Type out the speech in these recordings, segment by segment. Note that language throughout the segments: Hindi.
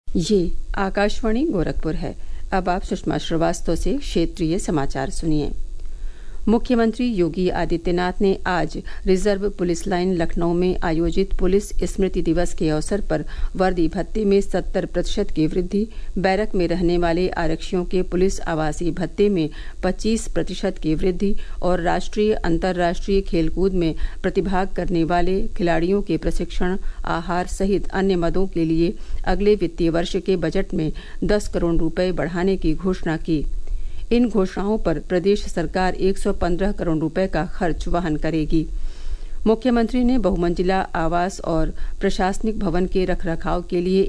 ये आकाशवाणी गोरखपुर है। अब आप सुषमा श्रीवास्तव से क्षेत्रीय समाचार सुनिए। मुख्यमंत्री योगी आदित्यनाथ ने आज रिजर्व पुलिस लाइन लखनऊ में आयोजित पुलिस स्मृति दिवस के अवसर पर वर्दी भत्ते में 70% की वृद्धि, बैरक में रहने वाले आरक्षियों के पुलिस आवासीय भत्ते में 25% की वृद्धि और राष्ट्रीय अंतर्राष्ट्रीय खेलकूद में प्रतिभाग करने वाले खिलाड़ियों के प्रशिक्षण, आहार सहित अन्य मदों के लिए अगले वित्तीय वर्ष के बजट में 10 करोड़ रुपये बढ़ाने की घोषणा की। इन घोषणाओं पर प्रदेश सरकार 115 करोड़ रुपए का खर्च वहन करेगी। मुख्यमंत्री ने बहुमंजिला आवास और प्रशासनिक भवन के रखरखाव के लिए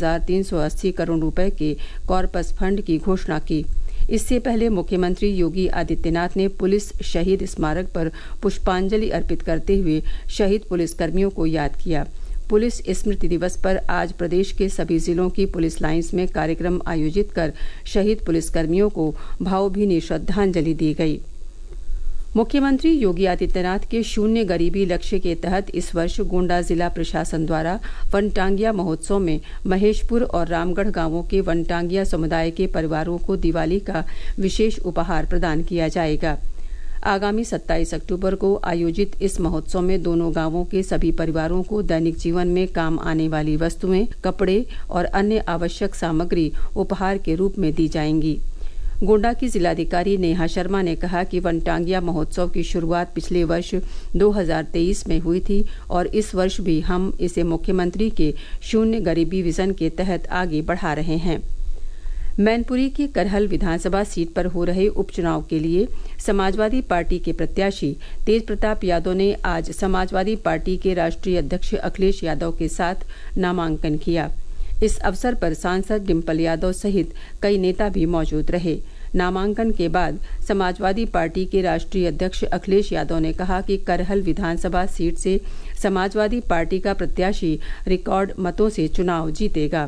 1380 करोड़ रुपए के कॉर्पस फंड की घोषणा की। इससे पहले मुख्यमंत्री योगी आदित्यनाथ ने पुलिस शहीद स्मारक पर पुष्पांजलि अर्पित करते हुए शहीद पुलिसकर्मियों को याद किया। पुलिस स्मृति दिवस पर आज प्रदेश के सभी जिलों की पुलिस लाइन्स में कार्यक्रम आयोजित कर शहीद पुलिसकर्मियों को भावभीनी श्रद्धांजलि दी गई। मुख्यमंत्री योगी आदित्यनाथ के शून्य गरीबी लक्ष्य के तहत इस वर्ष गोंडा जिला प्रशासन द्वारा वनटांगिया महोत्सव में महेशपुर और रामगढ़ गांवों के वनटांगिया समुदाय के परिवारों को दिवाली का विशेष उपहार प्रदान किया जाएगा। आगामी 27 अक्टूबर को आयोजित इस महोत्सव में दोनों गांवों के सभी परिवारों को दैनिक जीवन में काम आने वाली वस्तुएं, कपड़े और अन्य आवश्यक सामग्री उपहार के रूप में दी जाएंगी। गोंडा की जिलाधिकारी नेहा शर्मा ने कहा कि वनटांगिया महोत्सव की शुरुआत पिछले वर्ष 2023 में हुई थी और इस वर्ष भी हम इसे मुख्यमंत्री के शून्य गरीबी विजन के तहत आगे बढ़ा रहे हैं। मैनपुरी की करहल विधानसभा सीट पर हो रहे उपचुनाव के लिए समाजवादी पार्टी के प्रत्याशी तेज प्रताप यादव ने आज समाजवादी पार्टी के राष्ट्रीय अध्यक्ष अखिलेश यादव के साथ नामांकन किया। इस अवसर पर सांसद डिम्पल यादव सहित कई नेता भी मौजूद रहे। नामांकन के बाद समाजवादी पार्टी के राष्ट्रीय अध्यक्ष अखिलेश यादव ने कहा कि करहल विधानसभा सीट से समाजवादी पार्टी का प्रत्याशी रिकॉर्ड मतों से चुनाव जीतेगा।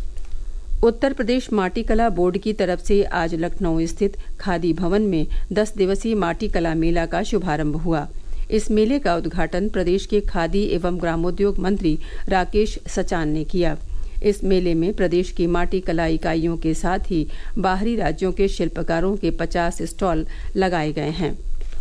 उत्तर प्रदेश माटी कला बोर्ड की तरफ से आज लखनऊ स्थित खादी भवन में 10 दिवसीय माटी कला मेला का शुभारंभ हुआ। इस मेले का उद्घाटन प्रदेश के खादी एवं ग्रामोद्योग मंत्री राकेश सचान ने किया। इस मेले में प्रदेश की माटी कला इकाइयों के साथ ही बाहरी राज्यों के शिल्पकारों के 50 स्टॉल लगाए गए हैं।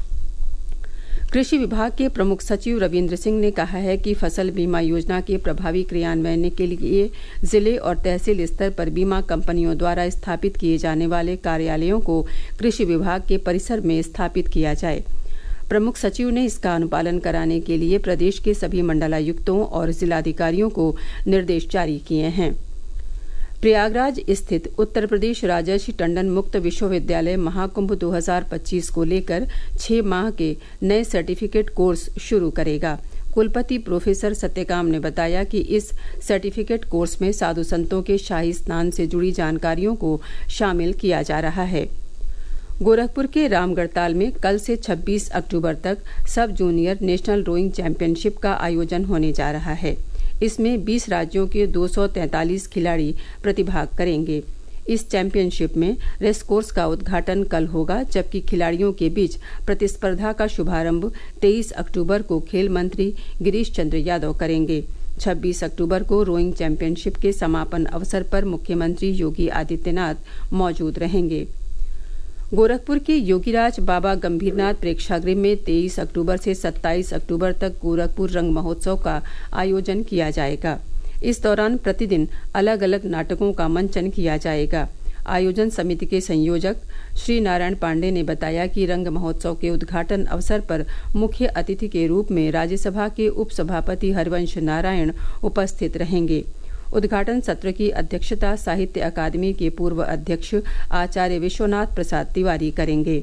कृषि विभाग के प्रमुख सचिव रविन्द्र सिंह ने कहा है कि फसल बीमा योजना के प्रभावी क्रियान्वयन के लिए जिले और तहसील स्तर पर बीमा कंपनियों द्वारा स्थापित किए जाने वाले कार्यालयों को कृषि विभाग के परिसर में स्थापित किया जाए। प्रमुख सचिव ने इसका अनुपालन कराने के लिए प्रदेश के सभी मंडलायुक्तों और जिलाधिकारियों को निर्देश जारी किए हैं। प्रयागराज स्थित उत्तर प्रदेश राजर्षि टंडन मुक्त विश्वविद्यालय महाकुंभ 2025 को लेकर 6 माह के नए सर्टिफिकेट कोर्स शुरू करेगा। कुलपति प्रोफेसर सत्यकाम ने बताया कि इस सर्टिफिकेट कोर्स में साधु संतों के शाही स्नान से जुड़ी जानकारियों को शामिल किया जा रहा है। गोरखपुर के रामगढ़ताल में कल से 26 अक्टूबर तक सब जूनियर नेशनल रोइंग चैंपियनशिप का आयोजन होने जा रहा है। इसमें 20 राज्यों के 243 खिलाड़ी प्रतिभाग करेंगे। इस चैंपियनशिप में रेस कोर्स का उद्घाटन कल होगा, जबकि खिलाड़ियों के बीच प्रतिस्पर्धा का शुभारंभ 23 अक्टूबर को खेल मंत्री गिरीश चंद्र यादव करेंगे। 26 अक्टूबर को रोइंग चैंपियनशिप के समापन अवसर पर मुख्यमंत्री योगी आदित्यनाथ मौजूद रहेंगे। गोरखपुर के योगीराज बाबा गंभीरनाथ प्रेक्षागृह में 23 अक्टूबर से 27 अक्टूबर तक गोरखपुर रंग महोत्सव का आयोजन किया जाएगा। इस दौरान प्रतिदिन अलग अलग नाटकों का मंचन किया जाएगा। आयोजन समिति के संयोजक श्री नारायण पांडे ने बताया कि रंग महोत्सव के उद्घाटन अवसर पर मुख्य अतिथि के रूप में राज्यसभा के उपसभापति हरिवंश नारायण उपस्थित रहेंगे। उद्घाटन सत्र की अध्यक्षता साहित्य अकादमी के पूर्व अध्यक्ष आचार्य विश्वनाथ प्रसाद तिवारी करेंगे।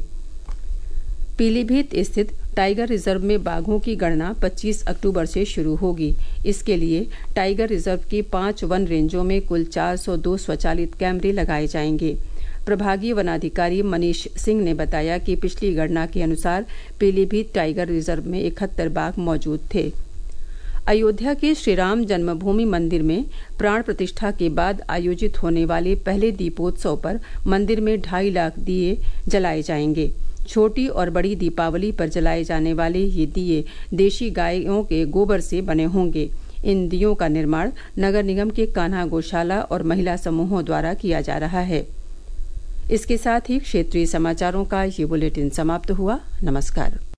पीलीभीत स्थित टाइगर रिजर्व में बाघों की गणना 25 अक्टूबर से शुरू होगी। इसके लिए टाइगर रिजर्व की 5 वन रेंजों में कुल 402 स्वचालित कैमरे लगाए जाएंगे। प्रभागीय वनाधिकारी मनीष सिंह ने बताया कि पिछली गणना के अनुसार पीलीभीत टाइगर रिजर्व में 71 बाघ मौजूद थे। अयोध्या के श्रीराम जन्मभूमि मंदिर में प्राण प्रतिष्ठा के बाद आयोजित होने वाले पहले दीपोत्सव पर मंदिर में 2.5 लाख दिए जलाए जाएंगे। छोटी और बड़ी दीपावली पर जलाए जाने वाले ये दिए देशी गायों के गोबर से बने होंगे। इन दियों का निर्माण नगर निगम के कान्हा गौशाला और महिला समूहों द्वारा किया जा रहा है। इसके साथ ही क्षेत्रीय समाचारों का ये बुलेटिन समाप्त हुआ। नमस्कार।